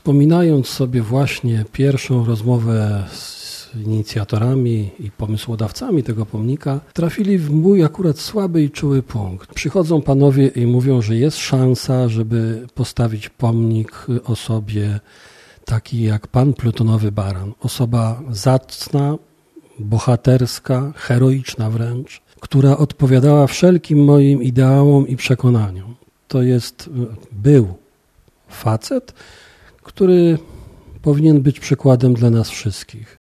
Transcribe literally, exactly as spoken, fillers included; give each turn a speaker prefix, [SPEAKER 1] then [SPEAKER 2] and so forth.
[SPEAKER 1] Wspominając sobie właśnie pierwszą rozmowę z inicjatorami i pomysłodawcami tego pomnika, trafili w mój akurat słaby i czuły punkt. Przychodzą panowie i mówią, że jest szansa, żeby postawić pomnik osobie takiej jak pan Plutonowy Baran. Osoba zacna, bohaterska, heroiczna wręcz, która odpowiadała wszelkim moim ideałom i przekonaniom. To jest, był facet, który powinien być przykładem dla nas wszystkich.